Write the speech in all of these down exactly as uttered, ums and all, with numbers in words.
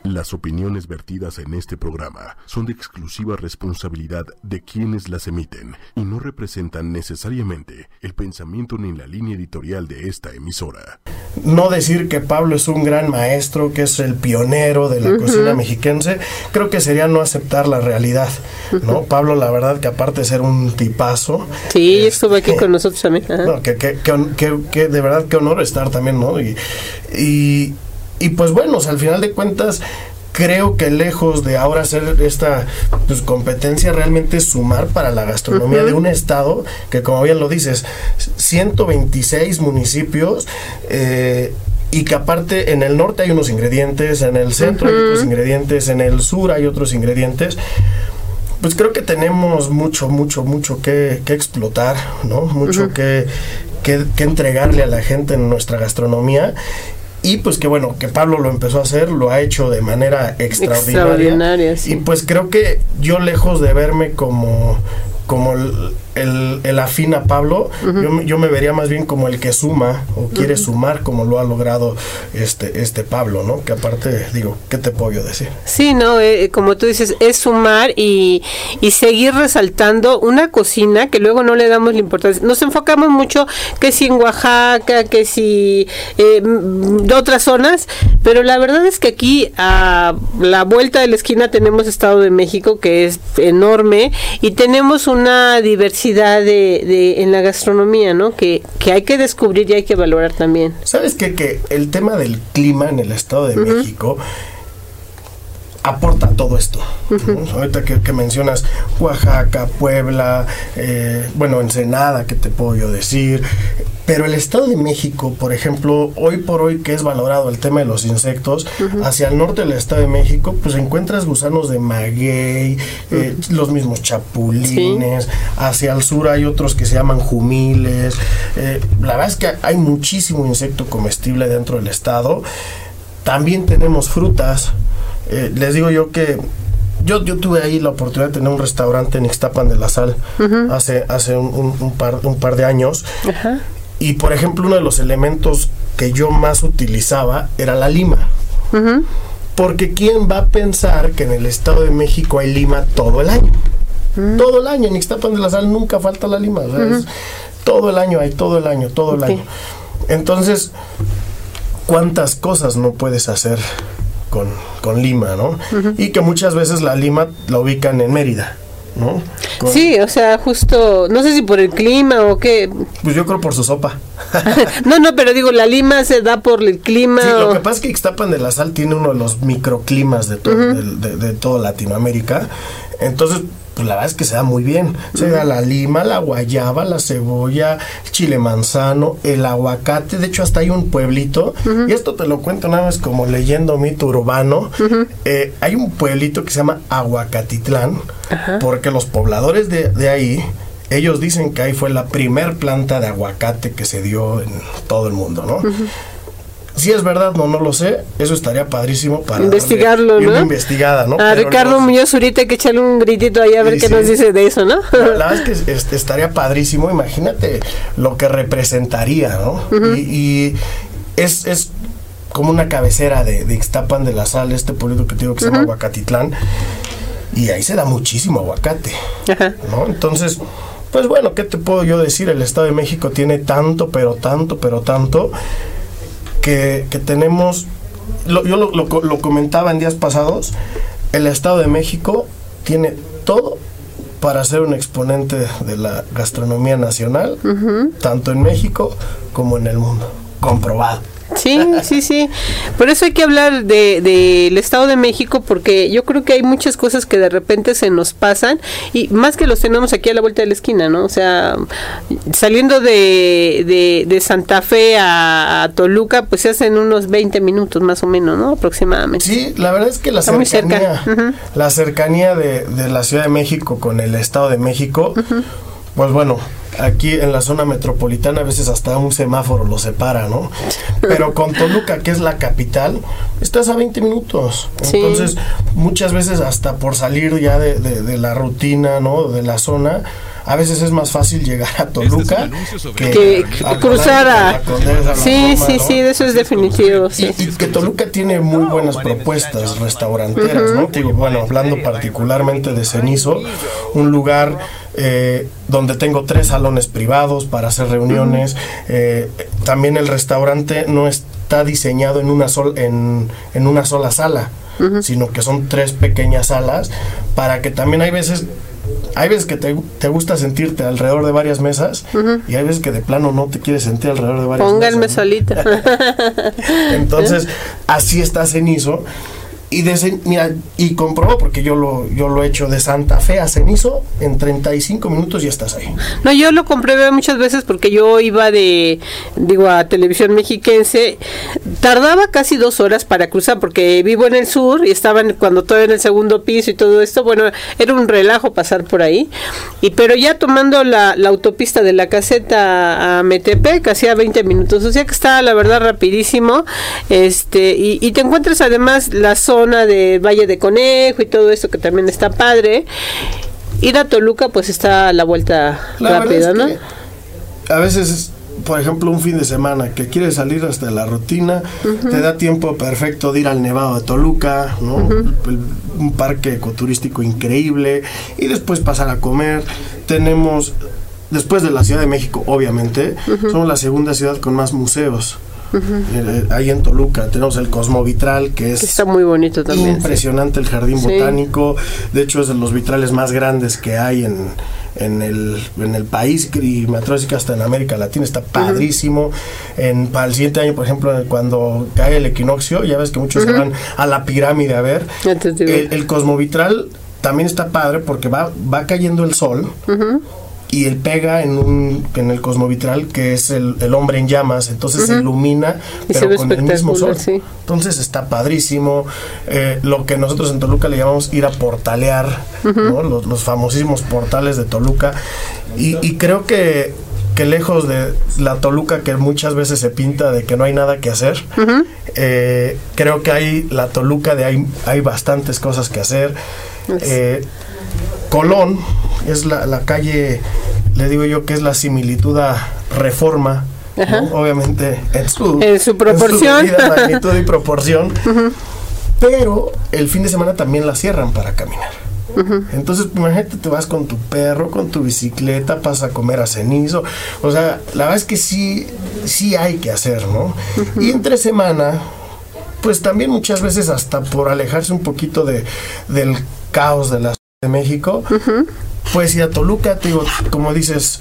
Las opiniones vertidas en este programa son de exclusiva responsabilidad de quienes las emiten y no representan necesariamente el pensamiento ni la línea editorial de esta emisora. No decir que Pablo es un gran maestro, que es el pionero de la uh-huh. cocina mexiquense, creo que sería no aceptar la realidad, ¿no? Uh-huh. Pablo, la verdad que aparte de ser un tipazo... Sí, este, estuvo aquí con nosotros también. Uh-huh. No, que, que, que, que, que de verdad qué honor estar también, ¿no? Y... y Y pues bueno, o sea, al final de cuentas, creo que lejos de ahora hacer esta pues, competencia, realmente es sumar para la gastronomía uh-huh. de un estado que, como bien lo dices, ciento veintiséis municipios, eh, y que aparte en el norte hay unos ingredientes, en el centro uh-huh. hay otros ingredientes, en el sur hay otros ingredientes. Pues creo que tenemos mucho, mucho, mucho que, que explotar, ¿no? Mucho uh-huh. que, que, que entregarle a la gente en nuestra gastronomía. Y pues que bueno, que Pablo lo empezó a hacer, lo ha hecho de manera extraordinaria. Extraordinaria, sí. Y pues creo que yo, lejos de verme como, como el, el, el afín a Pablo, uh-huh. yo, yo me vería más bien como el que suma o quiere uh-huh. sumar, como lo ha logrado este, este Pablo, ¿no? Que aparte, digo, ¿qué te puedo yo decir? Sí, no, eh, como tú dices, es sumar y, y seguir resaltando una cocina que luego no le damos la importancia. Nos enfocamos mucho que si en Oaxaca, que si eh, de otras zonas, pero la verdad es que aquí a la vuelta de la esquina tenemos Estado de México, que es enorme, y tenemos una diversidad De, de en la gastronomía, ¿no? Que, que hay que descubrir y hay que valorar también. ¿Sabes qué? Que el tema del clima en el Estado de uh-huh. México aporta todo esto. Uh-huh. ¿no? Ahorita que, que mencionas Oaxaca, Puebla, eh, bueno, Ensenada, ¿qué te puedo yo decir? Pero el Estado de México, por ejemplo, hoy por hoy que es valorado el tema de los insectos, uh-huh. hacia el norte del Estado de México, pues encuentras gusanos de maguey, uh-huh. eh, los mismos chapulines, sí. hacia el sur hay otros que se llaman jumiles, eh, la verdad es que hay muchísimo insecto comestible dentro del estado. También tenemos frutas, eh, les digo yo que Yo, yo tuve ahí la oportunidad de tener un restaurante en Ixtapan de la Sal uh-huh. hace, hace un, un, un, par, un par de años. Uh-huh. Y por ejemplo, uno de los elementos que yo más utilizaba era la lima. Uh-huh. Porque ¿quién va a pensar que en el Estado de México hay lima todo el año? Uh-huh. Todo el año. En Ixtapan de la Sal nunca falta la lima. O sea, uh-huh. es, todo el año hay, todo el año, todo el okay. año. Entonces, ¿cuántas cosas no puedes hacer con, con lima, no? Uh-huh. Y que muchas veces la lima la ubican en Mérida, ¿no? Con... Sí, o sea, justo, no sé si por el clima o qué. Pues yo creo por su sopa. no, no, pero digo, la lima se da por el clima. Sí, o... lo que pasa es que Ixtapan de la Sal tiene uno de los microclimas de, to- uh-huh. de, de, de toda Latinoamérica. Entonces, pues la verdad es que se da muy bien. Se uh-huh. da la lima, la guayaba, la cebolla, el chile manzano, el aguacate. De hecho, hasta hay un pueblito, uh-huh. y esto te lo cuento nada más como leyendo mito urbano. Uh-huh. Eh, hay un pueblito que se llama Aguacatitlán, uh-huh. porque los pobladores de, de ahí, ellos dicen que ahí fue la primer planta de aguacate que se dio en todo el mundo, ¿no? Uh-huh. Si es verdad, no, no lo sé. Eso estaría padrísimo para investigarlo, ¿no? Una investigada, ¿no? A Pero Ricardo no, Muñoz ahorita hay que echarle un gritito ahí a ver qué sí. nos dice de eso, ¿no? La verdad es que este, estaría padrísimo. Imagínate lo que representaría, ¿no? Uh-huh. Y, y es, es como una cabecera de, de Ixtapan de la Sal, este pueblito que te digo que uh-huh. se llama Aguacatitlán. Y ahí se da muchísimo aguacate, uh-huh. ¿no? Entonces, pues bueno, ¿qué te puedo yo decir? El Estado de México tiene tanto, pero tanto, pero tanto... Que, que tenemos, lo, yo lo, lo, lo comentaba en días pasados, el Estado de México tiene todo para ser un exponente de la gastronomía nacional, uh-huh. tanto en México como en el mundo, comprobado. Sí, sí, sí. Por eso hay que hablar de, de el Estado de México, porque yo creo que hay muchas cosas que de repente se nos pasan, y más que los tenemos aquí a la vuelta de la esquina, ¿no? O sea, saliendo de, de, de Santa Fe a, a Toluca, pues se hacen unos veinte minutos más o menos, ¿no? Aproximadamente. Sí, la verdad es que la Está cercanía, muy cerca. Uh-huh. la cercanía de, de la Ciudad de México con el Estado de México, uh-huh. pues bueno, aquí en la zona metropolitana a veces hasta un semáforo lo separa, ¿no? Pero con Toluca, que es la capital, estás a veinte minutos. Sí. Entonces, muchas veces hasta por salir ya de, de, de la rutina, ¿no? De la zona, a veces es más fácil llegar a Toluca que, que a cruzar a... Condesa, sí, Roma, sí, ¿no? sí, de eso es definitivo, sí. Y, y que Toluca tiene muy buenas propuestas restauranteras, uh-huh. ¿no? Digo, bueno, hablando particularmente de Cenizo, un lugar eh, donde tengo tres salones privados para hacer reuniones, uh-huh. eh, también el restaurante no está diseñado en una, sol, en, en una sola sala, uh-huh. sino que son tres pequeñas salas, para que también hay veces... Hay veces que te, te gusta sentirte alrededor de varias mesas, uh-huh. y hay veces que de plano no te quieres sentir alrededor de varias Pónganme mesas. Pónganme solita. Entonces, así está Cenizo. Y de, mira, y comprobó, porque yo lo yo lo he hecho de Santa Fe a Cenizo, en treinta y cinco minutos ya estás ahí. No, yo lo compré muchas veces porque yo iba de, digo, a Televisión Mexiquense, tardaba casi dos horas para cruzar, porque vivo en el sur y estaban cuando todavía en el segundo piso y todo esto, bueno, era un relajo pasar por ahí, y pero ya tomando la, la autopista de la Caseta a Metepec, hacía veinte minutos, o sea que estaba la verdad rapidísimo, este y, y te encuentras además la zona de Valle de Conejo y todo esto que también está padre. Ir a Toluca pues está a la vuelta la rápida, ¿no? A veces, por ejemplo, un fin de semana que quieres salir hasta la rutina, uh-huh. te da tiempo perfecto de ir al Nevado de Toluca, ¿no? Uh-huh. El, un parque ecoturístico increíble, y después pasar a comer. Tenemos, después de la Ciudad de México, obviamente, uh-huh. somos la segunda ciudad con más museos. Uh-huh. Eh, ahí en Toluca tenemos el Cosmovitral, que es que está muy bonito también, impresionante, sí. El jardín sí. botánico, de hecho es de los vitrales más grandes que hay en, en, el, en el país, y me atrevo a decir que hasta en América Latina, está padrísimo. Uh-huh. En, para el siguiente año, por ejemplo, cuando cae el equinoccio, ya ves que muchos uh-huh. se van a la pirámide a ver. El, el Cosmovitral también está padre porque va, va cayendo el sol, uh-huh. y él pega en un en el Cosmovitral, que es el, el hombre en llamas, entonces uh-huh. se ilumina, y pero se con el mismo sol, sí. Entonces está padrísimo. Eh, lo que nosotros en Toluca le llamamos ir a portalear, uh-huh. ¿no? los, los famosísimos portales de Toluca, y, y creo que que lejos de la Toluca que muchas veces se pinta de que no hay nada que hacer, uh-huh. eh, creo que hay la Toluca de hay, hay bastantes cosas que hacer. eh, Colón es la, la calle, le digo yo que es la similitud a Reforma, ¿no? Obviamente en su, en su proporción, en su medida, magnitud y proporción, uh-huh. pero el fin de semana también la cierran para caminar. Uh-huh. Entonces imagínate, te vas con tu perro, con tu bicicleta, pasas a comer a Cenizo, o sea, la verdad es que sí, sí hay que hacer, ¿no? Uh-huh. Y entre semana, pues también muchas veces hasta por alejarse un poquito de del caos de la Ciudad de México, uh-huh. pues ir a Toluca, te digo, como dices,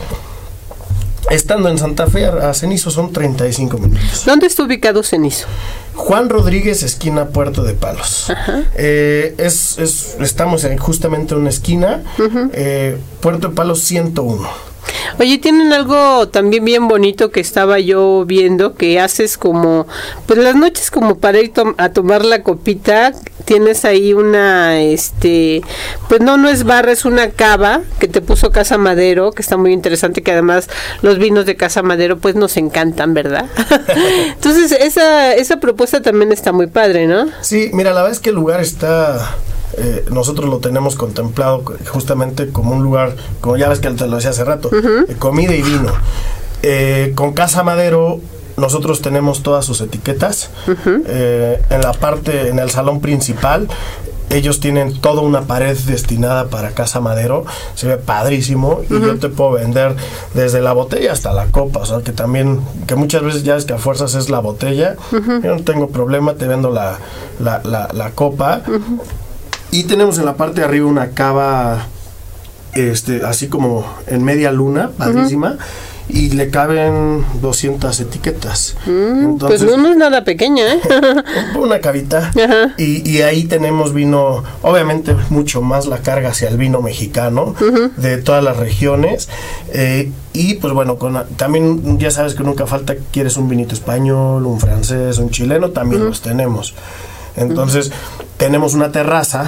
estando en Santa Fe a Cenizo son treinta y cinco minutos. ¿Dónde está ubicado Cenizo? Juan Rodríguez, esquina Puerto de Palos. Eh, es, es, estamos en justamente en una esquina, uh-huh. eh, Puerto de Palos ciento uno. Oye, tienen algo también bien bonito que estaba yo viendo, que haces como, pues las noches como para ir to- a tomar la copita, tienes ahí una, este, pues no, no es barra, es una cava que te puso Casa Madero, que está muy interesante, que además los vinos de Casa Madero pues nos encantan, ¿verdad? Entonces esa, esa propuesta también está muy padre, ¿no? Sí, mira, la verdad es que el lugar está... Eh, nosotros lo tenemos contemplado justamente como un lugar, como ya ves que te lo decía hace rato, uh-huh. eh, comida y vino. Eh, con Casa Madero nosotros tenemos todas sus etiquetas. Uh-huh. Eh, en la parte, en el salón principal, ellos tienen toda una pared destinada para Casa Madero, se ve padrísimo, uh-huh. y yo te puedo vender desde la botella hasta la copa, o sea, que también, que muchas veces ya es que a fuerzas es la botella, uh-huh. yo no tengo problema, te vendo la, la, la, la copa. Uh-huh. Y tenemos en la parte de arriba una cava, este, así como en media luna, padrísima, uh-huh. y le caben doscientas etiquetas. Mm, Entonces, pues no, no es nada pequeña, ¿eh? Una cavita. Uh-huh. Y, y ahí tenemos vino, obviamente mucho más la carga hacia el vino mexicano, uh-huh. de todas las regiones. Eh, y pues bueno, con, también ya sabes que nunca falta, quieres un vinito español, un francés, un chileno, también uh-huh. los tenemos. Entonces, uh-huh. tenemos una terraza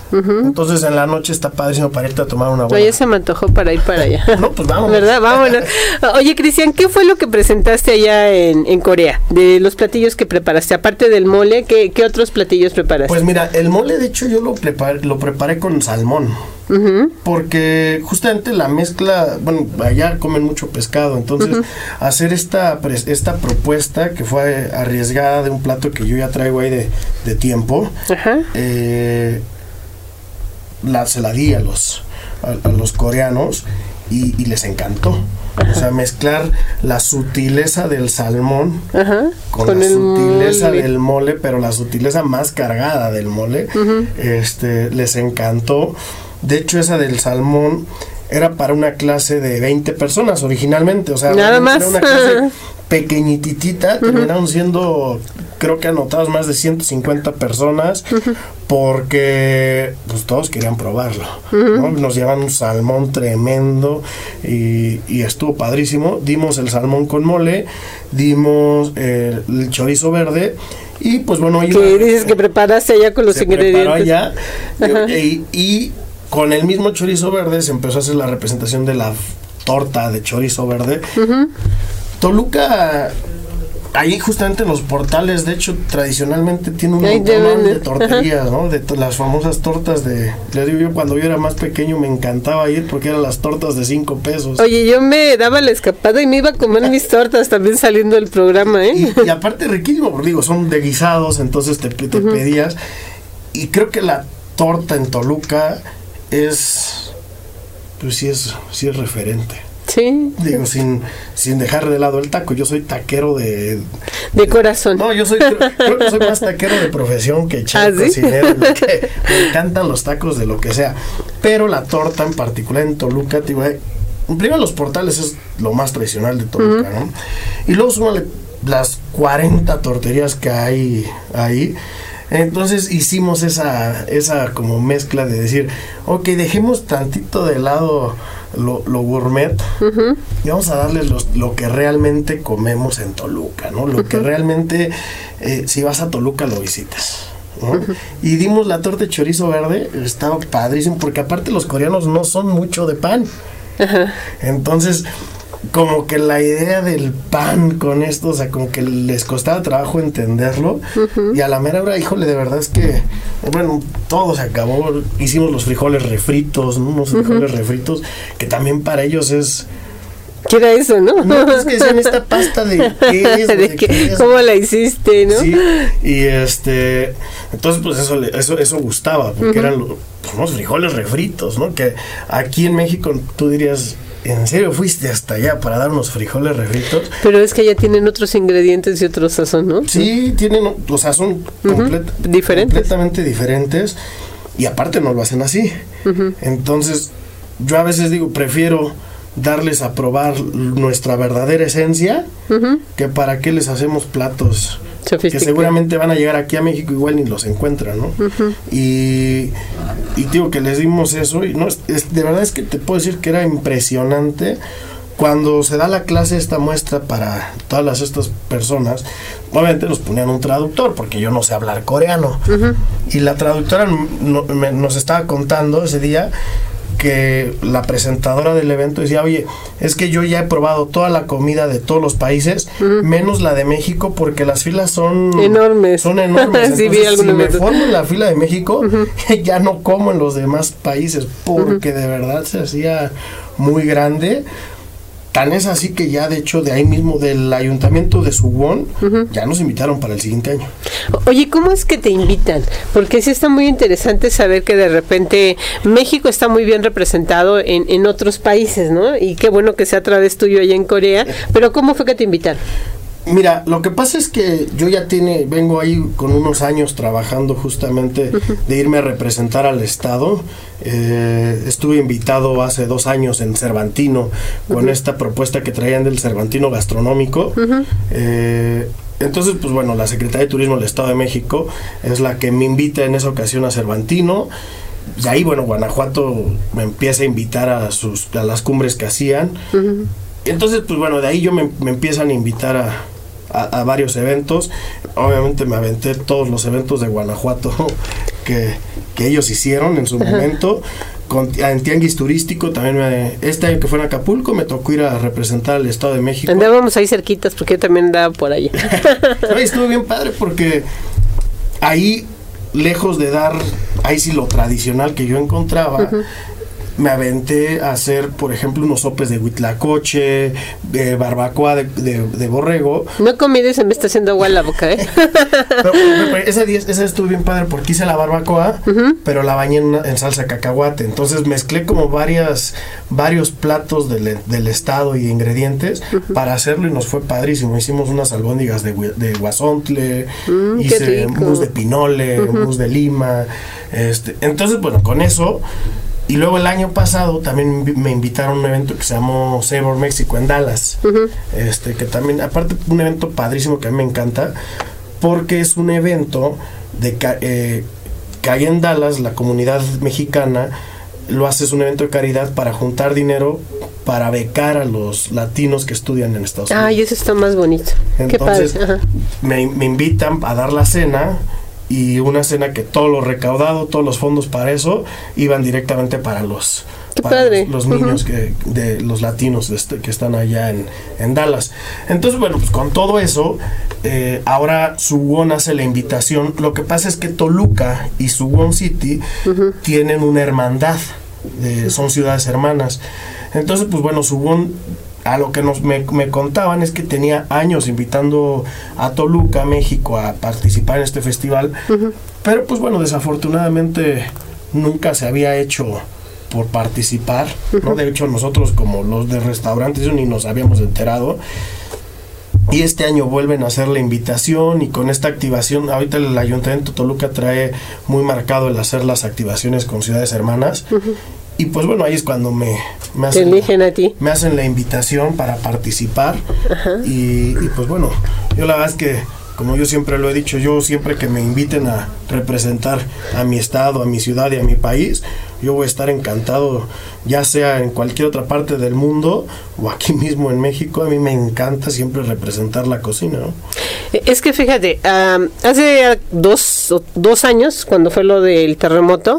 Uh-huh. Entonces en la noche está padrísimo para irte a tomar una buena. Oye, se me antojó para ir para allá. No, pues vamos. ¿Verdad? Vámonos. Oye, Cristian, ¿qué fue lo que presentaste allá en, en Corea? De los platillos que preparaste, aparte del mole, ¿qué, qué otros platillos preparaste? Pues mira, el mole de hecho yo lo preparé, lo preparé con salmón. Uh-huh. Porque justamente la mezcla, bueno, allá comen mucho pescado, entonces uh-huh. hacer esta esta propuesta que fue arriesgada de un plato que yo ya traigo ahí de, de tiempo, uh-huh. eh, la, se la di a los a, a los coreanos y, y les encantó. Uh-huh. O sea, mezclar la sutileza del salmón uh-huh. con, con la sutileza mole. del mole, pero la sutileza más cargada del mole, uh-huh. este les encantó. De hecho, esa del salmón era para una clase de veinte personas originalmente, o sea, nada más. Era una clase pequeñititita, uh-huh. terminaron siendo, creo que anotados más de ciento cincuenta personas, uh-huh. porque pues todos querían probarlo, uh-huh. ¿no? Nos llevan un salmón tremendo y, y estuvo padrísimo. Dimos el salmón con mole, dimos eh, el chorizo verde. Y pues bueno, que iba, dices que preparaste allá con los se ingredientes. Allá, y, y con el mismo chorizo verde se empezó a hacer la representación de la torta de chorizo verde. Uh-huh. Toluca, ahí justamente en los portales, de hecho, tradicionalmente tiene un montón de torterías, ¿no? De to- las famosas tortas de, les digo yo, cuando yo era más pequeño me encantaba ir porque eran las tortas de cinco pesos. Oye, yo me daba la escapada y me iba a comer mis tortas también saliendo del programa, ¿eh? Y, y aparte riquísimo, porque digo, son de guisados, entonces te, te uh-huh. pedías. Y creo que la torta en Toluca es, pues sí es, sí es referente. Sí. Digo, sin, sin dejar de lado el taco. Yo soy taquero de... De, de corazón. No, yo soy, creo, creo que soy más taquero de profesión que chef, ¿Ah, sí? cocinero. Que me encantan los tacos de lo que sea. Pero la torta en particular en Toluca, digo, eh, primero los portales es lo más tradicional de Toluca, uh-huh. ¿no? Y luego súmale las cuarenta torterías que hay ahí. Entonces hicimos esa esa como mezcla de decir, ok, dejemos tantito de lado lo, lo gourmet, uh-huh. y vamos a darle los, lo que realmente comemos en Toluca, ¿no? Lo uh-huh. que realmente, eh, si vas a Toluca lo visitas, ¿no? Uh-huh. Y dimos la torta de chorizo verde, estaba padrísimo, porque aparte los coreanos no son mucho de pan. Uh-huh. Entonces, como que la idea del pan con esto, o sea, como que les costaba trabajo entenderlo, uh-huh. y a la mera hora, híjole, de verdad es que, bueno, todo se acabó. Hicimos los frijoles refritos, ¿no? Unos uh-huh. frijoles refritos, que también para ellos es... ¿Qué era eso, no? No, es que decían esta pasta de qué es, ¿De qué, qué es? ¿Cómo la hiciste, no? Sí, y este, entonces pues eso eso eso gustaba, porque uh-huh. eran los, pues, unos frijoles refritos, ¿no? Que aquí en México tú dirías, ¿en serio fuiste hasta allá para dar unos frijoles refritos? Pero es que allá tienen otros ingredientes y otro sazón, ¿no? Sí, tienen, o sea, son uh-huh. diferentes. completamente diferentes, y aparte no lo hacen así. Uh-huh. Entonces, yo a veces digo, prefiero darles a probar nuestra verdadera esencia, uh-huh. que para qué les hacemos platos que seguramente van a llegar aquí a México igual ni los encuentran, ¿no? Uh-huh. Y, y digo que les dimos eso, y no es, es, de verdad es que te puedo decir que era impresionante cuando se da la clase, esta muestra para todas las, estas personas. Obviamente nos ponían un traductor porque yo no sé hablar coreano, uh-huh. y la traductora no, me, nos estaba contando ese día que la presentadora del evento decía, oye, es que yo ya he probado toda la comida de todos los países, uh-huh. menos la de México, porque las filas son enormes. Son enormes. Sí, Entonces, si me formo en la fila de México, uh-huh. ya no como en los demás países, porque uh-huh. de verdad se hacía muy grande. Tan es así que ya, de hecho, de ahí mismo, del ayuntamiento de Suwon, uh-huh. ya nos invitaron para el siguiente año. Oye, ¿cómo es que te invitan? Porque sí está muy interesante saber que de repente México está muy bien representado en, en otros países, ¿no? Y qué bueno que sea a través tuyo allá en Corea, pero ¿cómo fue que te invitaron? Mira, lo que pasa es que yo ya tiene, vengo ahí con unos años trabajando justamente uh-huh. de irme a representar al estado. Eh, estuve invitado hace dos años en Cervantino con uh-huh. esta propuesta que traían del Cervantino gastronómico. Uh-huh. Eh, entonces, pues bueno, la Secretaría de Turismo del Estado de México es la que me invita en esa ocasión a Cervantino. Y ahí, bueno, Guanajuato me empieza a invitar a sus a las cumbres que hacían. Uh-huh. Entonces, pues bueno, de ahí yo me, me empiezan a invitar a A, a varios eventos. Obviamente me aventé todos los eventos de Guanajuato que, que ellos hicieron en su Ajá. momento. Con, en tianguis turístico también me, este año que fue en Acapulco me tocó ir a representar al Estado de México. Andábamos ahí cerquitas porque yo también andaba por allá. No, estuvo bien padre porque ahí, lejos de dar ahí sí lo tradicional que yo encontraba, uh-huh. me aventé a hacer, por ejemplo, unos sopes de huitlacoche, de barbacoa de, de, de borrego. No he comido y se me está haciendo agua en la boca, ¿eh? Pero, pero ese día ese estuvo bien padre porque hice la barbacoa, uh-huh. pero la bañé en, una, en salsa de cacahuate. Entonces mezclé como varias varios platos del, del estado y ingredientes uh-huh. para hacerlo y nos fue padrísimo. Hicimos unas albóndigas de, de guasontle, mm, hice mousse de pinole, uh-huh. mousse de lima. Este, entonces, bueno, con eso... Y luego el año pasado también me invitaron a un evento que se llamó Savor México en Dallas. Uh-huh. Este, que también, aparte, un evento padrísimo que a mí me encanta, porque es un evento de eh, que hay en Dallas, la comunidad mexicana lo hace, es un evento de caridad para juntar dinero para becar a los latinos que estudian en Estados Unidos. Ay, eso está más bonito. Entonces, Qué padre. Ajá. Me, me invitan a dar la cena. Y una cena que todo lo recaudado, todos los fondos para eso, iban directamente para los, para los, los niños uh-huh. que, de los latinos de este, que están allá en, en Dallas. Entonces, bueno, pues con todo eso, eh, ahora Suwon hace la invitación. Lo que pasa es que Toluca y Suwon City uh-huh. tienen una hermandad, de, son ciudades hermanas. Entonces, pues bueno, Suwon... A lo que nos me, me contaban es que tenía años invitando a Toluca, México, a participar en este festival, uh-huh. pero pues bueno, desafortunadamente nunca se había hecho por participar, uh-huh. ¿no? De hecho, nosotros como los de restaurantes ni nos habíamos enterado. Y este año vuelven a hacer la invitación y con esta activación, ahorita el Ayuntamiento de Toluca trae muy marcado el hacer las activaciones con ciudades hermanas. Uh-huh. Y pues bueno, ahí es cuando me, me, hacen, eligen a ti. me hacen la invitación para participar. Y, y pues bueno, yo la verdad es que, como yo siempre lo he dicho, yo siempre que me inviten a representar a mi estado, a mi ciudad y a mi país, yo voy a estar encantado, ya sea en cualquier otra parte del mundo o aquí mismo en México. A mí me encanta siempre representar la cocina, ¿no? Es que fíjate, um, hace dos, dos años, cuando fue lo del terremoto,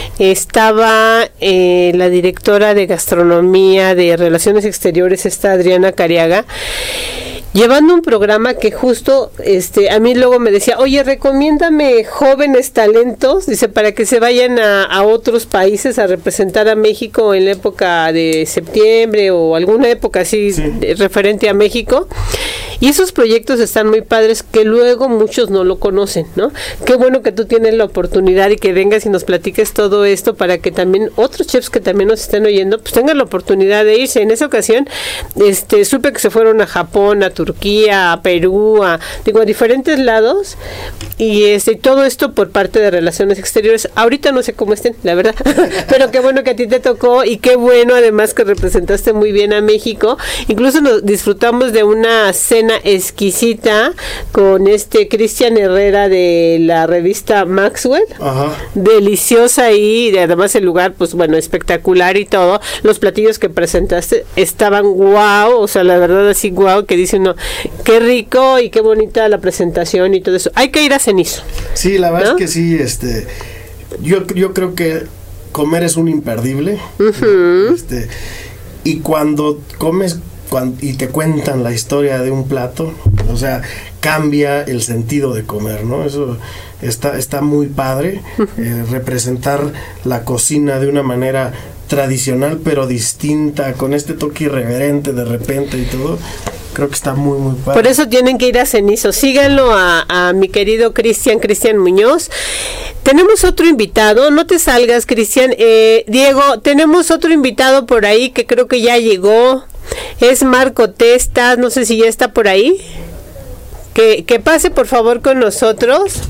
estaba eh, la directora de gastronomía de Relaciones Exteriores, esta Adriana Cariaga, llevando un programa que justo este a mí luego me decía, oye, recomiéndame jóvenes talentos, dice, para que se vayan a, a otros países a representar a México en la época de septiembre o alguna época así sí. de, referente a México. Y esos proyectos están muy padres que luego muchos no lo conocen, ¿no? Qué bueno que tú tienes la oportunidad y que vengas y nos platiques todo esto para que también otros chefs que también nos estén oyendo, pues tengan la oportunidad de irse. En esa ocasión, este, supe que se fueron a Japón, a Turquía, a Perú, a, digo, a diferentes lados, y este, todo esto por parte de Relaciones Exteriores. Ahorita no sé cómo estén, la verdad, pero qué bueno que a ti te tocó y qué bueno además que representaste muy bien a México. Incluso nos disfrutamos de una cena exquisita con este Cristian Herrera de la revista Maxwell. Ajá. Deliciosa y además el lugar, pues bueno, espectacular y todo. Los platillos que presentaste estaban guau, o sea, la verdad así guau, que dice uno, qué rico y qué bonita la presentación y todo eso. Hay que ir a Cenizo. Sí, la verdad, ¿no? Es que sí, este, yo, yo creo que comer es un imperdible. Uh-huh. Este, y cuando comes Cuando, y te cuentan la historia de un plato, o sea, cambia el sentido de comer, ¿no? Eso está, está muy padre, eh, representar la cocina de una manera tradicional pero distinta, con este toque irreverente de repente y todo. Creo que está muy, muy padre. Por eso tienen que ir a Cenizo. Síganlo a, a mi querido Cristian, Cristian Muñoz. Tenemos otro invitado. No te salgas, Cristian. Eh, Diego, tenemos otro invitado por ahí que creo que ya llegó. Es Marco Testas. No sé si ya está por ahí. Que, que pase, por favor, con nosotros.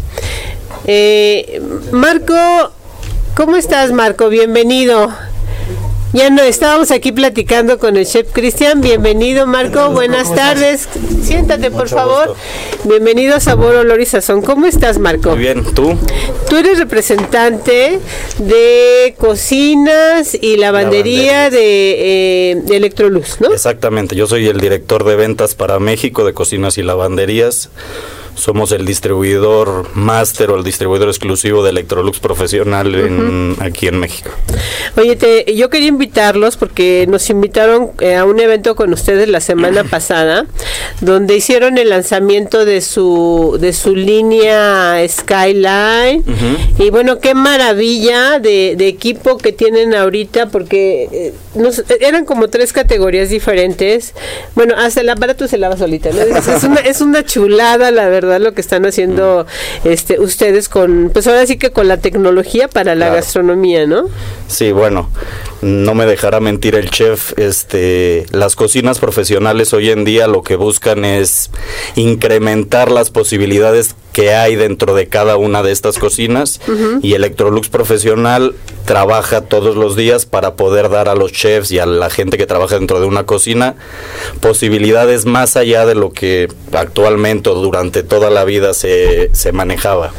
Eh, Marco, ¿cómo estás, Marco? Bienvenido. Ya no, estábamos aquí platicando con el chef Cristian. Bienvenido, Marco. Buenas tardes. Siéntate, por favor. Bienvenido a Sabor, Olor y Sazón. ¿Cómo estás, Marco? Muy bien, ¿tú? Tú eres representante de Cocinas y Lavandería de, eh, de Electroluz, ¿no? Exactamente. Yo soy el director de ventas para México de Cocinas y Lavanderías. Somos el distribuidor máster o el distribuidor exclusivo de Electrolux Profesional en, uh-huh. aquí en México. Oye, te, yo quería invitarlos porque nos invitaron eh, a un evento con ustedes la semana pasada, donde hicieron el lanzamiento de su de su línea Skyline. Uh-huh. Y bueno, qué maravilla de, de equipo que tienen ahorita, porque eh, nos, eran como tres categorías diferentes. Bueno, hasta el aparato se lava solita, ¿no? Es, es, una, es una chulada, la verdad, lo que están haciendo este ustedes con, pues ahora sí que con la tecnología para la claro. gastronomía, ¿no? Sí, bueno, no me dejará mentir el chef, este, las cocinas profesionales hoy en día lo que buscan es incrementar las posibilidades que hay dentro de cada una de estas cocinas, uh-huh. y Electrolux Profesional trabaja todos los días para poder dar a los chefs y a la gente que trabaja dentro de una cocina posibilidades más allá de lo que actualmente o durante toda la vida se, se manejaba.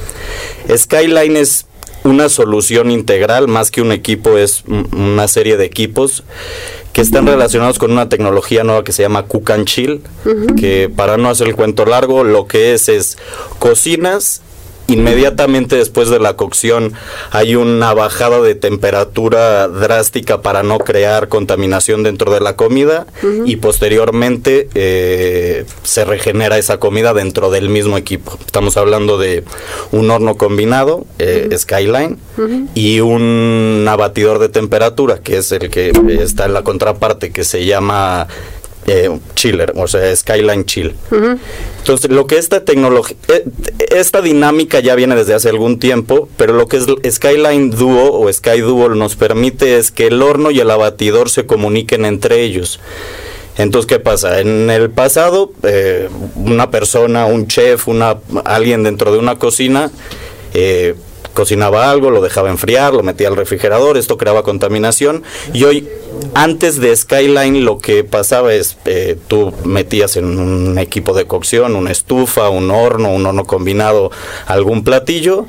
Skyline es una solución integral, más que un equipo, es una serie de equipos que están relacionados con una tecnología nueva que se llama Cook and Chill, uh-huh. que para no hacer el cuento largo, lo que es es cocinas. Inmediatamente después de la cocción hay una bajada de temperatura drástica para no crear contaminación dentro de la comida, uh-huh. y posteriormente eh, se regenera esa comida dentro del mismo equipo. Estamos hablando de un horno combinado, eh, uh-huh. Skyline, uh-huh. y un abatidor de temperatura, que es el que está en la contraparte, que se llama Eh, chiller, o sea, Skyline Chill. Uh-huh. Entonces, lo que esta tecnología, eh, esta dinámica ya viene desde hace algún tiempo, pero lo que es Skyline Duo o Sky Duo nos permite es que el horno y el abatidor se comuniquen entre ellos. Entonces, ¿qué pasa? En el pasado, eh, una persona, un chef, una alguien dentro de una cocina, eh, cocinaba algo, lo dejaba enfriar, lo metía al refrigerador, esto creaba contaminación, y hoy, antes de Skyline, lo que pasaba es, eh, tú metías en un equipo de cocción, una estufa, un horno, un horno combinado, algún platillo,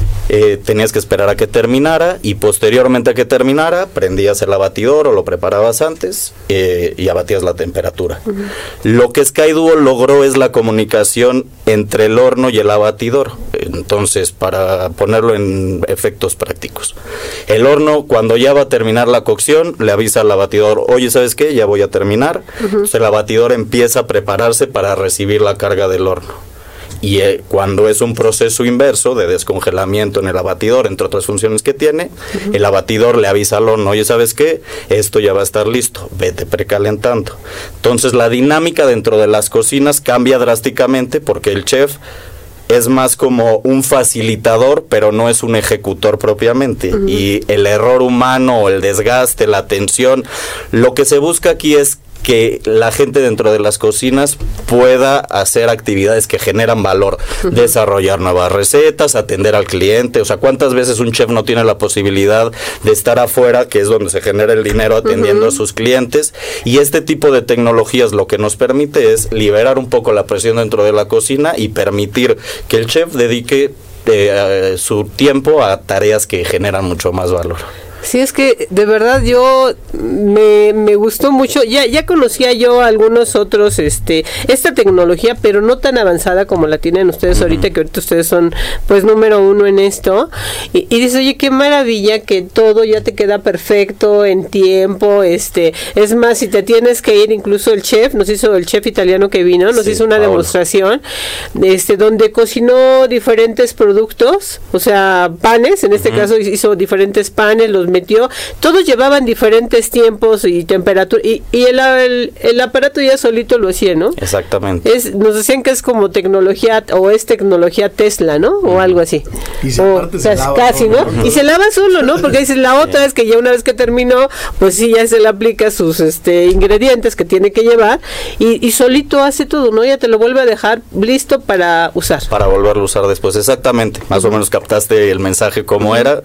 eh, tenías que esperar a que terminara, y posteriormente a que terminara, prendías el abatidor o lo preparabas antes, eh, y abatías la temperatura. Uh-huh. Lo que Sky Duo logró es la comunicación entre el horno y el abatidor. Entonces, para ponerlo en efectos prácticos, el horno, cuando ya va a terminar la cocción, le avisa al abatidor: oye, ¿sabes qué? Ya voy a terminar. Uh-huh. Entonces el abatidor empieza a prepararse para recibir la carga del horno. Y eh, cuando es un proceso inverso de descongelamiento en el abatidor, entre otras funciones que tiene, uh-huh. el abatidor le avisa al horno: oye, ¿sabes qué? Esto ya va a estar listo, vete precalentando. Entonces la dinámica dentro de las cocinas cambia drásticamente, porque el chef es más como un facilitador, pero no es un ejecutor propiamente. Uh-huh. Y el error humano, el desgaste, la tensión, lo que se busca aquí es que la gente dentro de las cocinas pueda hacer actividades que generan valor, uh-huh. desarrollar nuevas recetas, atender al cliente. O sea, ¿cuántas veces un chef no tiene la posibilidad de estar afuera, que es donde se genera el dinero, atendiendo uh-huh. a sus clientes? Y este tipo de tecnologías lo que nos permite es liberar un poco la presión dentro de la cocina y permitir que el chef dedique eh, su tiempo a tareas que generan mucho más valor. Sí, es que de verdad yo me, me gustó mucho. Ya ya conocía yo algunos otros, este esta tecnología, pero no tan avanzada como la tienen ustedes uh-huh. ahorita, que ahorita ustedes son pues número uno en esto. Y, y dices, oye, qué maravilla que todo ya te queda perfecto en tiempo. Este es más, si te tienes que ir, incluso el chef, nos hizo el chef italiano que vino, nos sí, hizo una Paolo. demostración, este donde cocinó diferentes productos, o sea, panes, en este uh-huh. caso hizo diferentes panes, los metió, todos llevaban diferentes tiempos y temperatura, y, y el, el, el aparato ya solito lo hacía, ¿no? Exactamente. Es, nos decían que es como tecnología, o es tecnología Tesla, ¿no? O algo así. Y se o, se lava casi, ¿no? ¿no? Y se lava solo, ¿no? Porque dices, la otra es que ya una vez que terminó, pues sí, ya se le aplica sus este ingredientes que tiene que llevar, y, y solito hace todo, ¿no? Ya te lo vuelve a dejar listo para usar. Para volverlo a usar después, exactamente. Más uh-huh. o menos captaste el mensaje como uh-huh. era.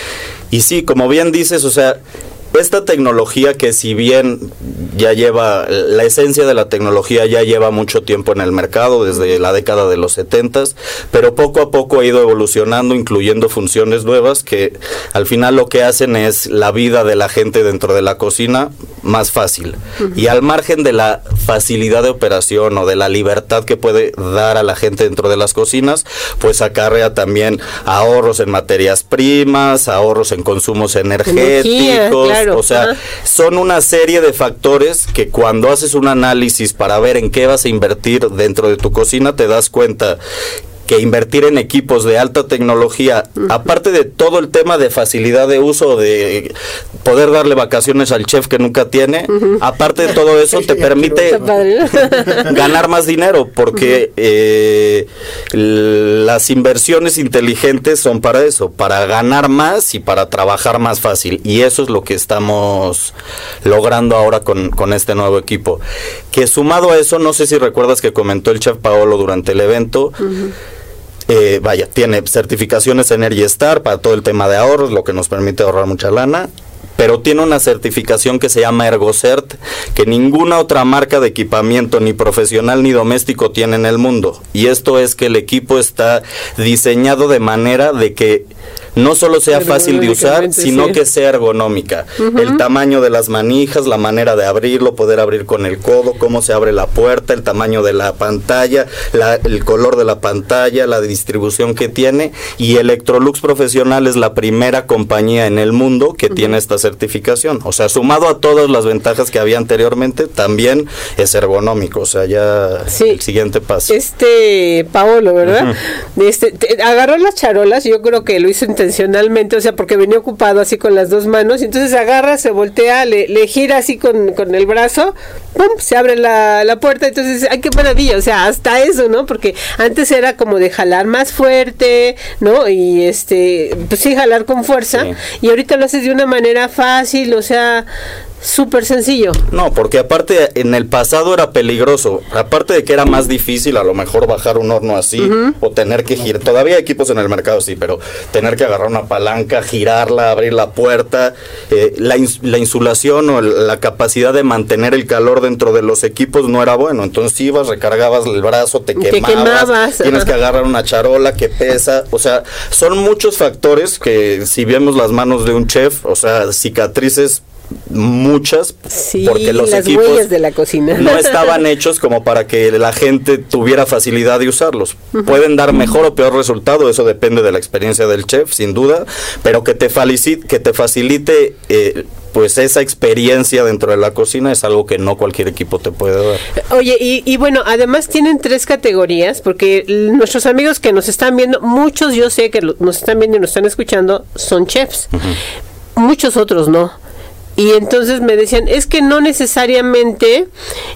Y sí, como bien dices, o sea, esta tecnología que si bien ya lleva, la esencia de la tecnología ya lleva mucho tiempo en el mercado, desde la década de los setentas, pero poco a poco ha ido evolucionando, incluyendo funciones nuevas que al final lo que hacen es la vida de la gente dentro de la cocina más fácil. Uh-huh. Y al margen de la facilidad de operación o de la libertad que puede dar a la gente dentro de las cocinas, pues acarrea también ahorros en materias primas, ahorros en consumos energéticos, Energía, claro. O sea, uh-huh. son una serie de factores que cuando haces un análisis para ver en qué vas a invertir dentro de tu cocina, te das cuenta que invertir en equipos de alta tecnología, uh-huh. aparte de todo el tema de facilidad de uso, de poder darle vacaciones al chef que nunca tiene, uh-huh. aparte de todo eso te permite ganar más dinero, porque uh-huh. eh, las inversiones inteligentes son para eso, para ganar más y para trabajar más fácil, y eso es lo que estamos logrando ahora con, con este nuevo equipo, que sumado a eso, no sé si recuerdas que comentó el chef Paolo durante el evento, uh-huh. Eh, vaya, tiene certificaciones Energy Star para todo el tema de ahorros, lo que nos permite ahorrar mucha lana, pero tiene una certificación que se llama ErgoCert, que ninguna otra marca de equipamiento, ni profesional ni doméstico, tiene en el mundo, y esto es que el equipo está diseñado de manera de que no solo sea fácil de usar, sino sí. que sea ergonómica. Uh-huh. El tamaño de las manijas, la manera de abrirlo, poder abrir con el codo, cómo se abre la puerta, el tamaño de la pantalla, la, el color de la pantalla, la distribución que tiene, y Electrolux Profesional es la primera compañía en el mundo que uh-huh. tiene esta certificación. O sea, sumado a todas las ventajas que había anteriormente, también es ergonómico. O sea, ya sí. el siguiente paso. Este, Paolo, ¿verdad? Uh-huh. Este, te, agarró las charolas, yo creo que lo hizo intencionalmente, o sea, porque venía ocupado así con las dos manos, y entonces agarra, se voltea, le, le gira así con, con el brazo, ¡pum!, se abre la, la puerta, entonces, ¡ay, qué maravilla! O sea, hasta eso, ¿no? Porque antes era como de jalar más fuerte, ¿no? Y este, pues sí, jalar con fuerza, sí. y ahorita lo haces de una manera fácil, o sea, súper sencillo. No, porque aparte en el pasado era peligroso, aparte de que era más difícil a lo mejor bajar un horno así, uh-huh. o tener que girar, todavía hay equipos en el mercado sí, pero tener que agarrar una palanca, girarla, abrir la puerta, eh, la, ins- la insulación o el, la capacidad de mantener el calor dentro de los equipos no era bueno, entonces ibas, recargabas el brazo, te quemabas, te quemabas. Tienes que agarrar una charola que pesa, o sea, son muchos factores que si vemos las manos de un chef, o sea, cicatrices muchas, sí, porque los las equipos huellas de la cocina no estaban hechos como para que la gente tuviera facilidad de usarlos. Uh-huh. Pueden dar mejor o peor resultado, eso depende de la experiencia del chef, sin duda, pero que te facilite, que te facilite eh, pues esa experiencia dentro de la cocina es algo que no cualquier equipo te puede dar. Oye, y, y bueno, además tienen tres categorías, porque nuestros amigos que nos están viendo, muchos yo sé que nos están viendo y nos están escuchando, son chefs, uh-huh. muchos otros no. Y entonces me decían, es que no necesariamente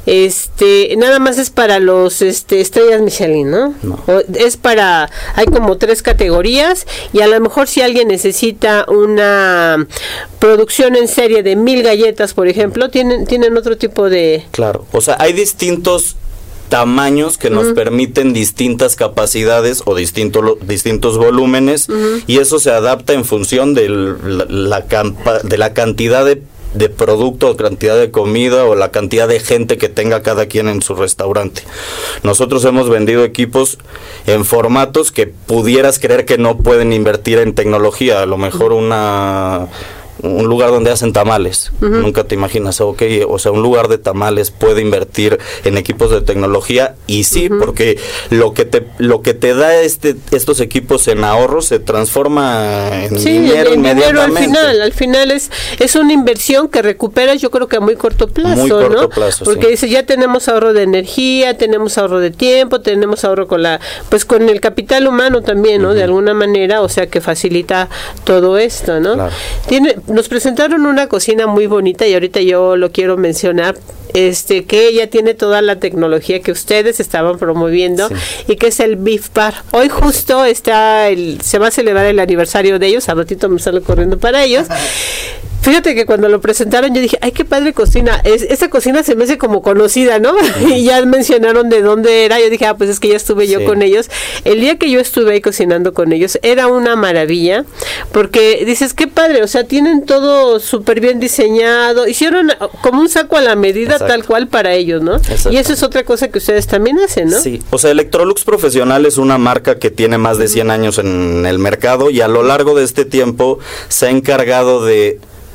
este nada más es para los este estrellas Michelin, ¿no? No. O es para, hay como tres categorías, y a lo mejor si alguien necesita una producción en serie de mil galletas, por ejemplo, tienen tienen otro tipo de... Claro, o sea, hay distintos tamaños que nos uh-huh. permiten distintas capacidades o distinto, distintos volúmenes, uh-huh. y eso se adapta en función de la, la, campa, de la cantidad de, de producto, cantidad de comida o la cantidad de gente que tenga cada quien en su restaurante. Nosotros hemos vendido equipos en formatos que pudieras creer que no pueden invertir en tecnología, a lo mejor una... un lugar donde hacen tamales, uh-huh. nunca te imaginas, ok, o sea, un lugar de tamales puede invertir en equipos de tecnología, y sí, uh-huh. porque lo que te lo que te da este estos equipos en ahorro se transforma en sí, dinero en inmediatamente. Dinero al final, al final es es una inversión que recuperas, yo creo que a muy corto plazo, muy corto ¿no? plazo, porque sí. dice, ya tenemos ahorro de energía, tenemos ahorro de tiempo, tenemos ahorro con la, pues con el capital humano también, ¿no? Uh-huh. De alguna manera, o sea, que facilita todo esto, ¿no? Claro. Tiene Nos presentaron una cocina muy bonita y ahorita yo lo quiero mencionar, este que ella tiene toda la tecnología que ustedes estaban promoviendo, sí. y que es el Beef Bar. Hoy justo está el, se va a celebrar el aniversario de ellos, a ratito me sale corriendo para ellos. Fíjate que cuando lo presentaron yo dije, ay, qué padre cocina, es, esta cocina se me hace como conocida, ¿no? Uh-huh. Y ya mencionaron de dónde era, yo dije, ah, pues es que ya estuve yo sí. con ellos. El día que yo estuve ahí cocinando con ellos, era una maravilla, porque dices, qué padre, o sea, tienen todo súper bien diseñado, hicieron como un saco a la medida, exacto. tal cual para ellos, ¿no? Y eso es otra cosa que ustedes también hacen, ¿no? Sí, o sea, Electrolux Profesional es una marca que tiene más de cien años en el mercado, y a lo largo de este tiempo se ha encargado de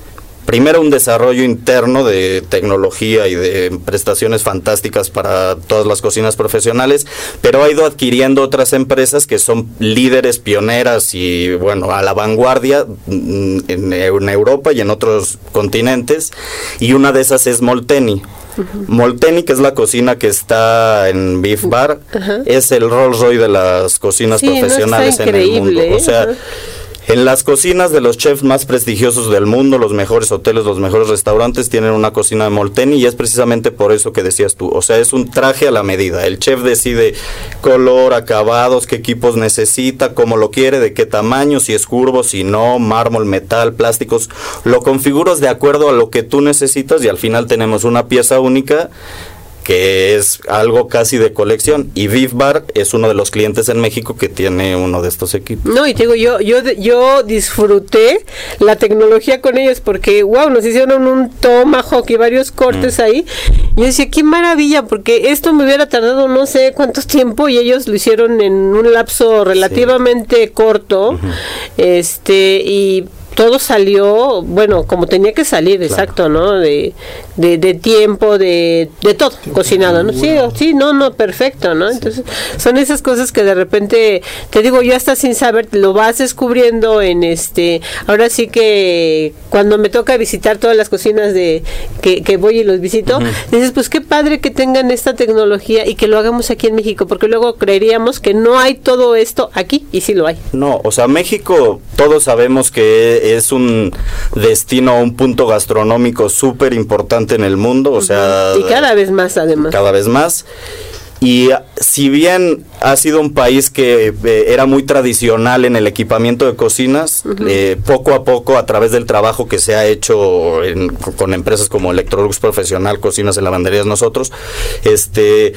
primero un desarrollo interno de tecnología y de prestaciones fantásticas para todas las cocinas profesionales, pero ha ido adquiriendo otras empresas que son líderes, pioneras y bueno, a la vanguardia en, en Europa y en otros continentes, y una de esas es Molteni. Uh-huh. Molteni, que es la cocina que está en Beef Bar, uh-huh. es el Rolls Royce de las cocinas sí, profesionales no en el mundo. O sea, uh-huh. en las cocinas de los chefs más prestigiosos del mundo, los mejores hoteles, los mejores restaurantes tienen una cocina de Molteni, y es precisamente por eso que decías tú. O sea, es un traje a la medida. El chef decide color, acabados, qué equipos necesita, cómo lo quiere, de qué tamaño, si es curvo, si no, mármol, metal, plásticos. Lo configuras de acuerdo a lo que tú necesitas y al final tenemos una pieza única que es algo casi de colección, y Beef Bar es uno de los clientes en México que tiene uno de estos equipos. No, y te digo, yo yo yo disfruté la tecnología con ellos porque, wow, nos hicieron un tomahawk y varios cortes mm. ahí. Yo decía, qué maravilla, porque esto me hubiera tardado no sé cuánto tiempo y ellos lo hicieron en un lapso relativamente sí. corto, uh-huh. este, y todo salió, bueno, como tenía que salir, claro. exacto, ¿no? De, de, de tiempo, de, de todo, sí, cocinado, ¿no? Sí, sí, no, no, perfecto, ¿no? Entonces, sí. son esas cosas que de repente, te digo, yo hasta sin saber, lo vas descubriendo en este, ahora sí que cuando me toca visitar todas las cocinas de que, que voy y los visito, uh-huh. dices, pues qué padre que tengan esta tecnología y que lo hagamos aquí en México, porque luego creeríamos que no hay todo esto aquí, y sí lo hay. No, o sea, México, todos sabemos que es un destino, un punto gastronómico súper importante en el mundo, o uh-huh. sea... Y cada vez más, además. Cada vez más. Y si bien ha sido un país que eh, era muy tradicional en el equipamiento de cocinas, uh-huh. eh, poco a poco, a través del trabajo que se ha hecho en, con empresas como Electrolux Profesional, Cocinas y Lavanderías nosotros, este,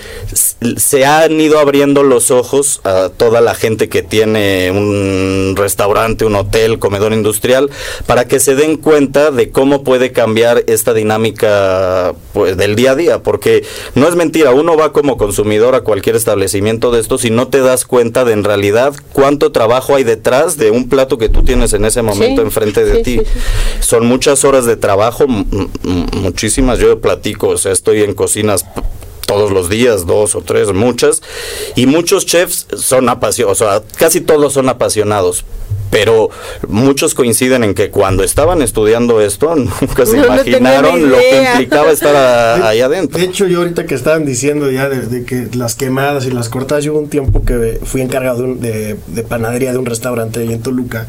se han ido abriendo los ojos a toda la gente que tiene un restaurante, un hotel, comedor industrial, para que se den cuenta de cómo puede cambiar esta dinámica pues, del día a día, porque no es mentira, uno va como consumidor a cualquier establecimiento de estos y no te das cuenta de en realidad cuánto trabajo hay detrás de un plato que tú tienes en ese momento sí, enfrente de sí, ti. Sí, sí. Son muchas horas de trabajo, m- m- muchísimas. Yo platico, o sea, estoy en cocinas p- todos los días, dos o tres, muchas, y muchos chefs son apasionados, o sea, casi todos son apasionados. Pero muchos coinciden en que cuando estaban estudiando esto nunca se no, imaginaron no lo que implicaba estar a, ahí adentro. De hecho, yo ahorita que estaban diciendo ya de, de que las quemadas y las cortadas, yo hubo un tiempo que fui encargado de, un, de, de panadería de un restaurante ahí en Toluca,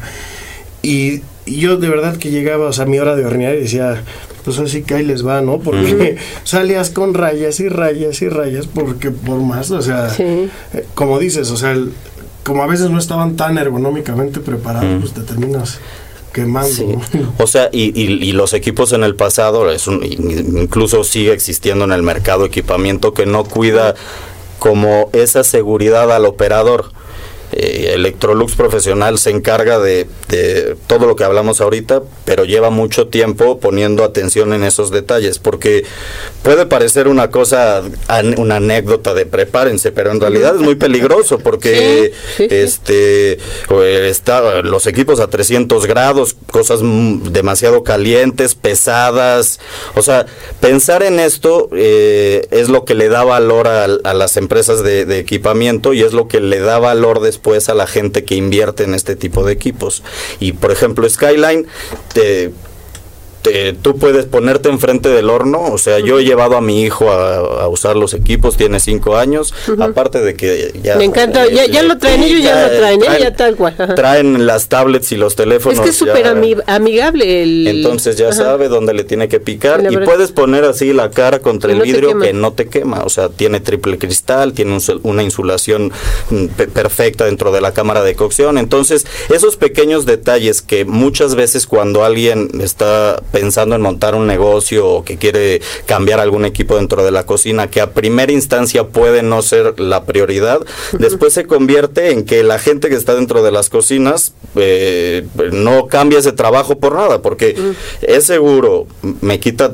y, y yo de verdad que llegaba, o sea, a mi hora de hornear y decía, pues así que ahí les va, ¿no? Porque uh-huh. salías con rayas y rayas y rayas, porque por más, o sea, sí. eh, como dices, o sea, el, como a veces no estaban tan ergonómicamente preparados, mm. pues te terminas quemando. Sí. ¿no? O sea, y, y, y los equipos en el pasado, es un, incluso sigue existiendo en el mercado equipamiento que no cuida como esa seguridad al operador. Eh, Electrolux Profesional se encarga de, de todo lo que hablamos ahorita, pero lleva mucho tiempo poniendo atención en esos detalles, porque puede parecer una cosa, an, una anécdota de prepárense, pero en realidad es muy peligroso, porque sí, sí, este está, los equipos a trescientos grados, cosas demasiado calientes, pesadas, o sea, pensar en esto eh, es lo que le da valor a, a las empresas de, de equipamiento, y es lo que le da valor de después a la gente que invierte en este tipo de equipos. Y por ejemplo Skyline, te, te, tú puedes ponerte enfrente del horno, o sea, yo he llevado a mi hijo a, a usar los equipos, tiene cinco años, uh-huh. aparte de que ya... Me encanta, eh, ya, ya lo traen, ellos ya, ya lo traen, traen, ya tal cual. Ajá. Traen las tablets y los teléfonos. Es que es súper ami- amigable el... Entonces ya ajá. sabe dónde le tiene que picar, y puedes poner así la cara contra el no vidrio que no te quema, o sea, tiene triple cristal, tiene un, una insulación pe- perfecta dentro de la cámara de cocción. Entonces, esos pequeños detalles que muchas veces cuando alguien está pensando en montar un negocio o que quiere cambiar algún equipo dentro de la cocina, que a primera instancia puede no ser la prioridad, uh-huh. después se convierte en que la gente que está dentro de las cocinas eh, no cambia ese trabajo por nada, porque uh-huh. es seguro, me quita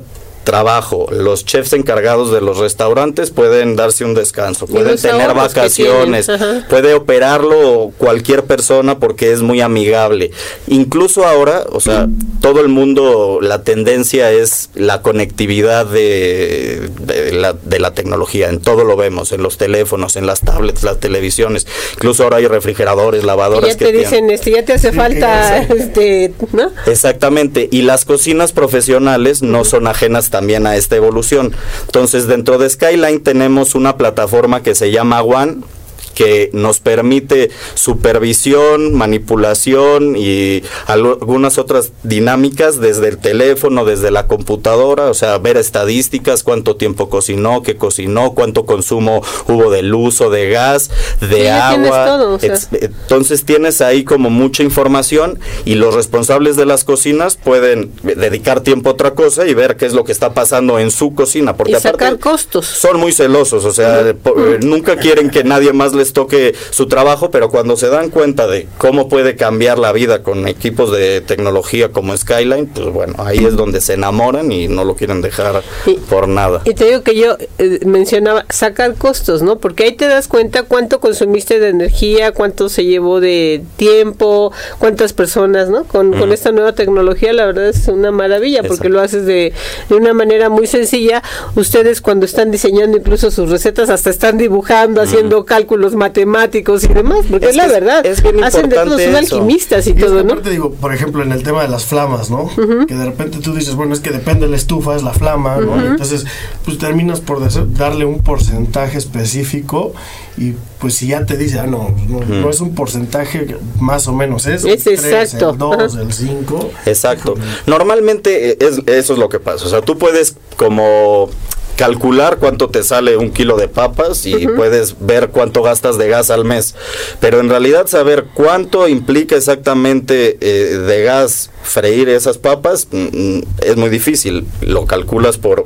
trabajo. Los chefs encargados de los restaurantes pueden darse un descanso, pueden tener vacaciones, puede operarlo cualquier persona porque es muy amigable. Incluso ahora, o sea, todo el mundo, la tendencia es la conectividad de, de, la, de la tecnología. En todo lo vemos, en los teléfonos, en las tablets, las televisiones. Incluso ahora hay refrigeradores, lavadoras. Y ya te que dicen, este, ya te hace sí, falta, este, ¿no? Exactamente. Y las cocinas profesionales no uh-huh. son ajenas también a esta evolución. Entonces, dentro de Skyline tenemos una plataforma que se llama One, que nos permite supervisión, manipulación y algunas otras dinámicas desde el teléfono, desde la computadora, o sea, ver estadísticas, cuánto tiempo cocinó, qué cocinó, cuánto consumo hubo de luz o de gas, de sí, agua. Todo, o sea. Entonces tienes ahí como mucha información y los responsables de las cocinas pueden dedicar tiempo a otra cosa y ver qué es lo que está pasando en su cocina, porque y sacar aparte costos. Son muy celosos, o sea, uh-huh. po- nunca quieren que nadie más les toque su trabajo, pero cuando se dan cuenta de cómo puede cambiar la vida con equipos de tecnología como Skyline, pues bueno, ahí es donde se enamoran y no lo quieren dejar y, por nada. Y te digo que yo eh, mencionaba sacar costos, ¿no? Porque ahí te das cuenta cuánto consumiste de energía, cuánto se llevó de tiempo, cuántas personas, ¿no? Con, uh-huh. con esta nueva tecnología, la verdad es una maravilla. Exacto. Porque lo haces de, de una manera muy sencilla. Ustedes cuando están diseñando incluso sus recetas, hasta están dibujando, uh-huh. haciendo cálculos matemáticos y demás, porque es, es la verdad, es bien hacen de todos, son alquimistas y, y todo, es que ¿no? Aparte digo, por ejemplo, en el tema de las flamas, ¿no? Uh-huh. Que de repente tú dices, bueno, es que depende de la estufa, es la flama, ¿no? Uh-huh. Entonces, pues terminas por darle un porcentaje específico y pues si ya te dice, ah, no, no, uh-huh. no es un porcentaje, más o menos es, es el tres, exacto. el dos, uh-huh. el cinco. Exacto. Normalmente es, eso es lo que pasa, o sea, tú puedes como calcular cuánto te sale un kilo de papas y uh-huh. puedes ver cuánto gastas de gas al mes, pero en realidad saber cuánto implica exactamente eh, de gas freír esas papas mm, es muy difícil. Lo calculas por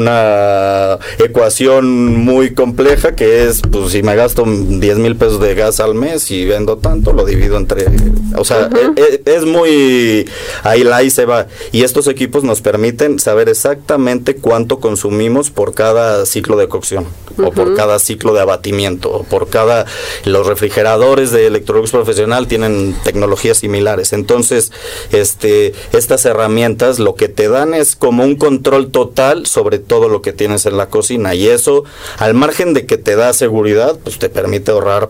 una ecuación muy compleja que es, pues si me gasto diez mil pesos de gas al mes y vendo tanto, lo divido entre, o sea, uh-huh. es, es muy, ahí, ahí se va, y estos equipos nos permiten saber exactamente cuánto consumimos por cada ciclo de cocción, uh-huh. o por cada ciclo de abatimiento, o por cada, los refrigeradores de Electrolux Profesional tienen tecnologías similares. Entonces, este estas herramientas lo que te dan es como un control total sobre todo lo que tienes en la cocina, y eso, al margen de que te da seguridad, pues te permite ahorrar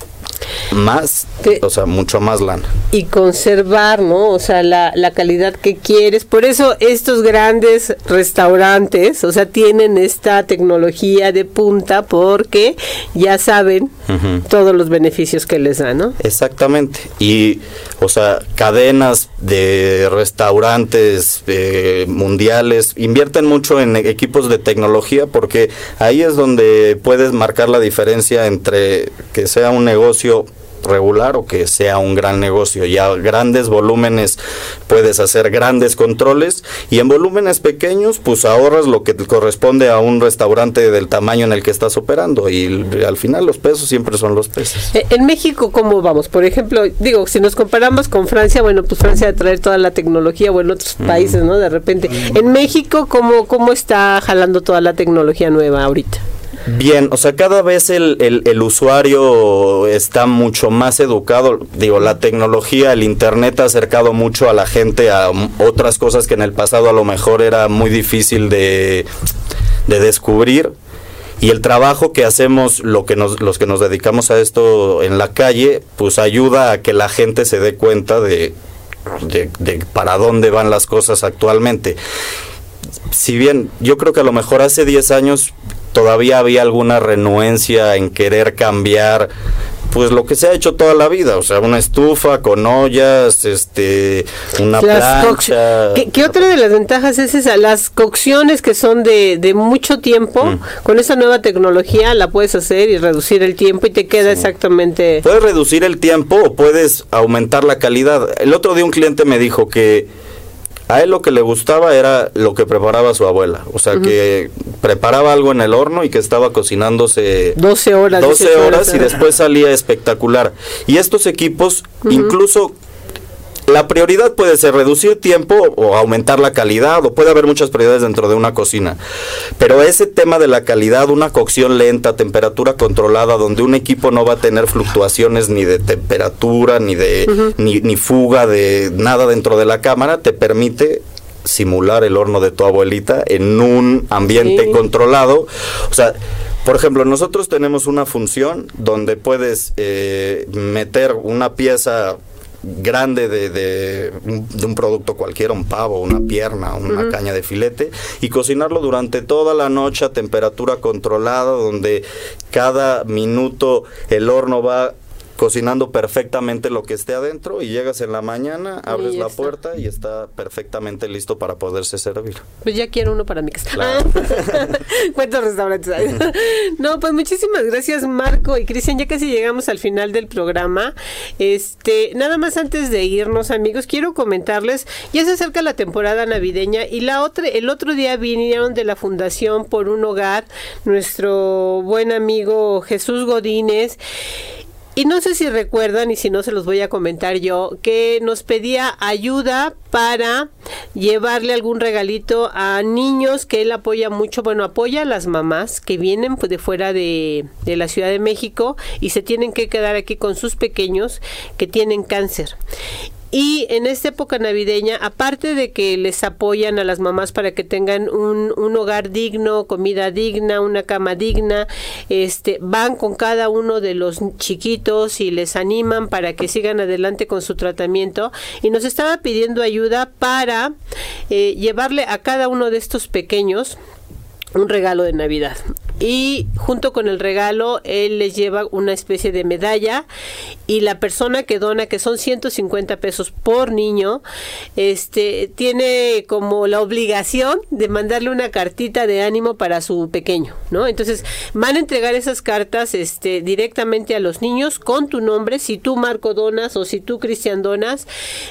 más, te, o sea, mucho más lana. Y conservar, ¿no? O sea, la, la calidad que quieres. Por eso estos grandes restaurantes, o sea, tienen esta tecnología de punta porque ya saben uh-huh. todos los beneficios que les da, ¿no? Exactamente. Y, o sea, cadenas de restaurantes eh, mundiales invierten mucho en equipos de tecnología porque ahí es donde puedes marcar la diferencia entre que sea un negocio regular o que sea un gran negocio. Y a grandes volúmenes puedes hacer grandes controles, y en volúmenes pequeños pues ahorras lo que te corresponde a un restaurante del tamaño en el que estás operando, y al final los pesos siempre son los pesos. En México, ¿cómo vamos? Por ejemplo, digo, si nos comparamos con Francia, bueno, pues Francia de traer toda la tecnología, o en otros mm. países, ¿no? De repente. En México, ¿cómo, cómo está jalando toda la tecnología nueva ahorita? Bien, o sea, cada vez el, el, el usuario está mucho más educado. Digo, la tecnología, el internet ha acercado mucho a la gente a otras cosas que en el pasado a lo mejor era muy difícil de, de descubrir. Y el trabajo que hacemos, lo que nos, los que nos dedicamos a esto en la calle, pues ayuda a que la gente se dé cuenta de, de, de para dónde van las cosas actualmente. Si bien yo creo que a lo mejor hace diez años todavía había alguna renuencia en querer cambiar pues lo que se ha hecho toda la vida, o sea, una estufa con ollas, este, una las plancha. ¿Qué, ¿Qué otra de las ventajas es esa? Las cocciones que son de, de mucho tiempo, mm. con esa nueva tecnología la puedes hacer y reducir el tiempo y te queda sí. exactamente... Puedes reducir el tiempo o puedes aumentar la calidad. El otro día un cliente me dijo que a él lo que le gustaba era lo que preparaba su abuela, o sea, uh-huh. que preparaba algo en el horno y que estaba cocinándose doce horas, doce horas y después salía espectacular. Y estos equipos, uh-huh. incluso la prioridad puede ser reducir tiempo o aumentar la calidad, o puede haber muchas prioridades dentro de una cocina, pero ese tema de la calidad, una cocción lenta, temperatura controlada, donde un equipo no va a tener fluctuaciones ni de temperatura, ni de uh-huh. ni, ni fuga de nada dentro de la cámara, te permite simular el horno de tu abuelita en un ambiente sí. controlado. O sea, por ejemplo, nosotros tenemos una función donde puedes eh, meter una pieza grande de, de, de un producto cualquiera, un pavo, una pierna, una uh-huh. caña de filete, y cocinarlo durante toda la noche a temperatura controlada, donde cada minuto el horno va cocinando perfectamente lo que esté adentro, y llegas en la mañana, abres la está. puerta y está perfectamente listo para poderse servir. Pues ya quiero uno para mi casa. Claro. ¿Cuántos restaurantes hay? No, pues muchísimas gracias, Marco y Cristian. Ya casi llegamos al final del programa. Este, nada más antes de irnos, amigos, quiero comentarles, ya se acerca la temporada navideña, y la otra, el otro día vinieron de la Fundación por un Hogar nuestro buen amigo Jesús Godínez. Y no sé si recuerdan, y si no se los voy a comentar yo, que nos pedía ayuda para llevarle algún regalito a niños que él apoya mucho. Bueno, apoya a las mamás que vienen pues, de fuera de, de la Ciudad de México y se tienen que quedar aquí con sus pequeños que tienen cáncer. Y en esta época navideña, aparte de que les apoyan a las mamás para que tengan un, un hogar digno, comida digna, una cama digna, este, van con cada uno de los chiquitos y les animan para que sigan adelante con su tratamiento. Y nos estaba pidiendo ayuda para eh, llevarle a cada uno de estos pequeños un regalo de Navidad. Y junto con el regalo, él les lleva una especie de medalla, y la persona que dona, que son ciento cincuenta pesos por niño, este, tiene como la obligación de mandarle una cartita de ánimo para su pequeño, ¿no? Entonces, van a entregar esas cartas este, directamente a los niños con tu nombre, si tú, Marco, donas o si tú, Cristian, donas,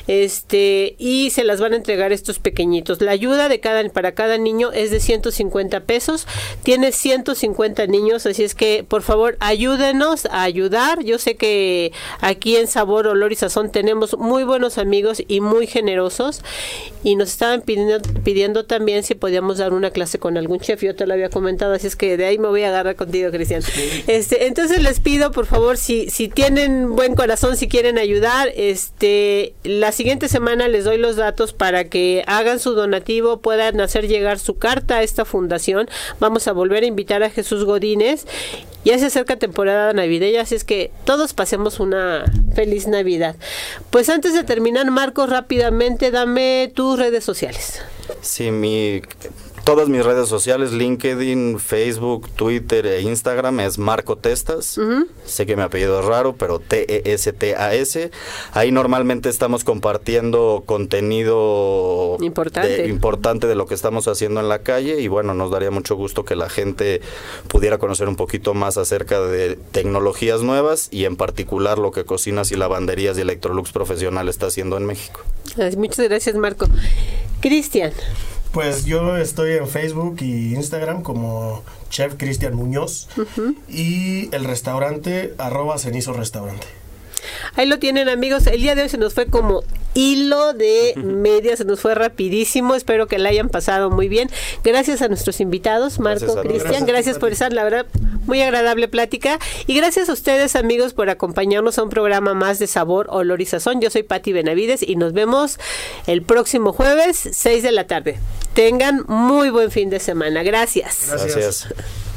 este, y se las van a entregar estos pequeñitos. La ayuda de cada, para cada niño es de ciento cincuenta pesos. Tiene ciento cincuenta niños, así es que por favor ayúdenos a ayudar. Yo sé que aquí en Sabor, Olor y Sazón tenemos muy buenos amigos y muy generosos, y nos estaban pidiendo, pidiendo también si podíamos dar una clase con algún chef. Yo te lo había comentado, así es que de ahí me voy a agarrar contigo, Cristian. Sí. Este, entonces les pido por favor, si, si tienen buen corazón, si quieren ayudar, este, la siguiente semana les doy los datos para que hagan su donativo, puedan hacer llegar su carta a esta fundación. Vamos a volver a invitar a Jesús Godínez. Ya se acerca temporada navideña, así es que todos pasemos una feliz Navidad. Pues antes de terminar, Marcos, rápidamente dame tus redes sociales. Sí, mi... Todas mis redes sociales, LinkedIn, Facebook, Twitter e Instagram, es Marco Testas. Uh-huh. Sé que mi apellido es raro, pero T E S T A S. Ahí normalmente estamos compartiendo contenido importante. De, importante de lo que estamos haciendo en la calle, y bueno, nos daría mucho gusto que la gente pudiera conocer un poquito más acerca de tecnologías nuevas, y en particular lo que Cocinas y Lavanderías y Electrolux Profesional está haciendo en México. Muchas gracias, Marco. Cristian. Pues yo estoy en Facebook y Instagram como Chef Cristian Muñoz, uh-huh. y el restaurante arroba Cenizo Restaurante. Ahí lo tienen, amigos. El día de hoy se nos fue como hilo de media, se nos fue rapidísimo. Espero que la hayan pasado muy bien. Gracias a nuestros invitados, Marco, Cristian. Gracias, gracias por esa, la verdad, muy agradable plática. Y gracias a ustedes, amigos, por acompañarnos a un programa más de Sabor, Olor y Sazón. Yo soy Pati Benavides y nos vemos el próximo jueves, seis de la tarde. Tengan muy buen fin de semana. Gracias. Gracias. Gracias.